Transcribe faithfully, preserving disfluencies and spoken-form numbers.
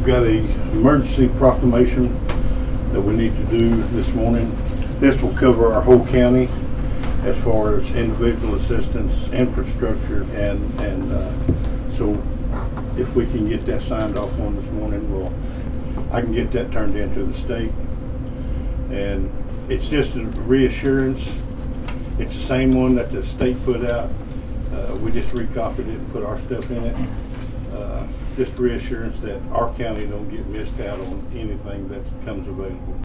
we've got a emergency proclamation that we need to do this morning. This will cover our whole county as far as individual assistance, infrastructure, and, and uh, so if we can get that signed off on this morning, we'll, I can get that turned into the state. And it's just a reassurance. It's the same one that the state put out. Uh, we just recopied it and put our stuff in it. Uh, just reassurance that our county don't get missed out on anything that comes available.